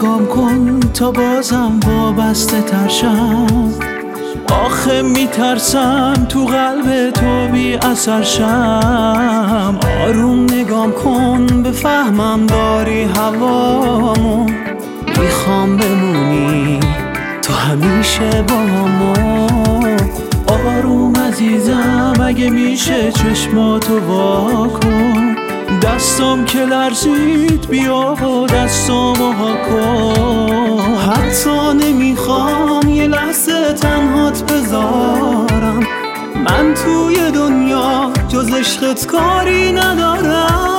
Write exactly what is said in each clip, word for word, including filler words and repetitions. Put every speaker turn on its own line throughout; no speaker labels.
نگام کن تا بازم وابسته ترشم. آخه میترسم تو قلب تو بی اثر شم. آروم نگام کن بفهمم داری هوامو، میخوام بمونی تو همیشه با همو. آروم عزیزم اگه میشه چشماتو وا کن. دستم که لرزید بیا و دستامو ها کن. حتی نمیخوام یه لحظه تنهات بذارم. من توی دنیا جز عشقت کاری ندارم.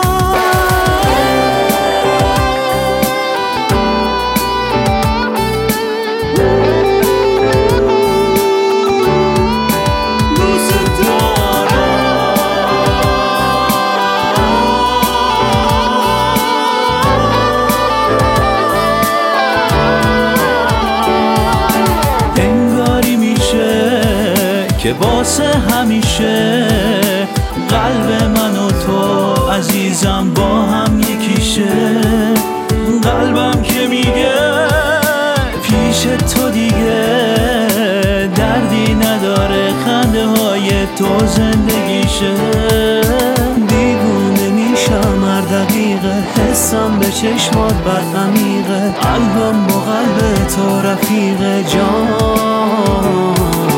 که واسه همیشه قلب من و تو عزیزم با هم یکیشه. قلبم که میگه پیش تو دیگه دردی نداره، خنده های تو زندگیشه. دیوونه میشم هر دقیقه، حسم به چشمات برعمیقه. قلبم با قلب تو رفیق جان.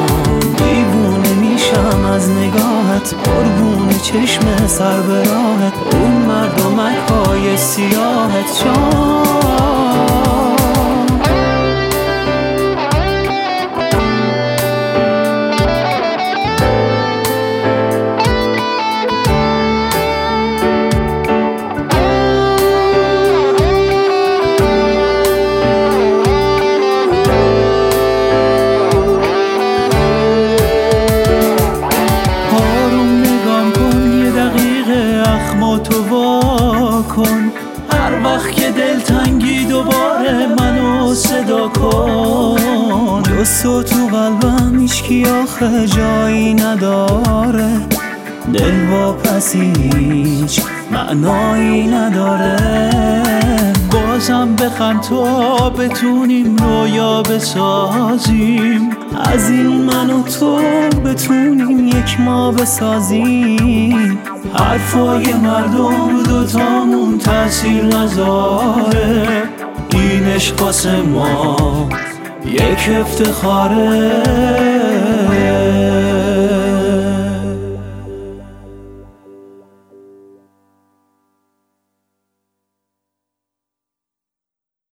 از نگاهت قربون چشم سر به راحت، اون مردمک های سیاهت جان. تو وا کن هر وقت که دلتنگی دوباره منو صدا کن. جز تو تو قلبم هیچکی آخه جایی نداره. دل واپسی هیچ معنایی نداره. بازم بخند تا بتونیم رویا بسازیم. از این من و تو بتونیم یک ما بسازیم. حرفای مردم دوتامون تاثیر نذاره. این عشق واسه ما یک افتخاره.